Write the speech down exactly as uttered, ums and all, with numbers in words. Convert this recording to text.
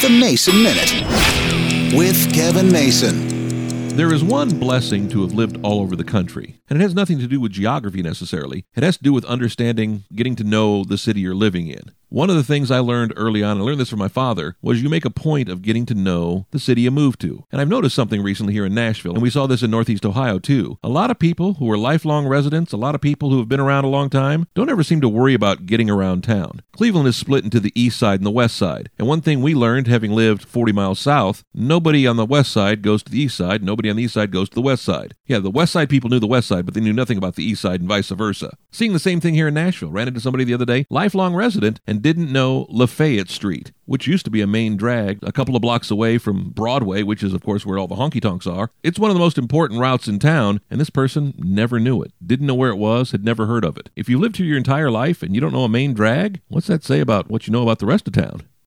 The Mason Minute with Kevin Mason. There is one blessing to have lived all over the country, and it has nothing to do with geography necessarily. It has to do with understanding, getting to know the city you're living in. One of the things I learned early on, I learned this from my father, was you make a point of getting to know the city you move to. And I've noticed something recently here in Nashville, and we saw this in Northeast Ohio too. A lot of people who are lifelong residents, a lot of people who have been around a long time, don't ever seem to worry about getting around town. Cleveland is split into the east side and the west side. And one thing we learned, having lived forty miles south, nobody on the west side goes to the east side, nobody on the east side goes to the west side. Yeah, the west side people knew the west side, but they knew nothing about the east side and vice versa. Seeing the same thing here in Nashville. Ran into somebody the other day, lifelong resident, and didn't know Lafayette Street, which used to be a main drag a couple of blocks away from Broadway, which is, of course, where all the honky-tonks are. It's one of the most important routes in town, and this person never knew it. Didn't know where it was, had never heard of it. If you lived here your entire life and you don't know a main drag, what's that say about what you know about the rest of town?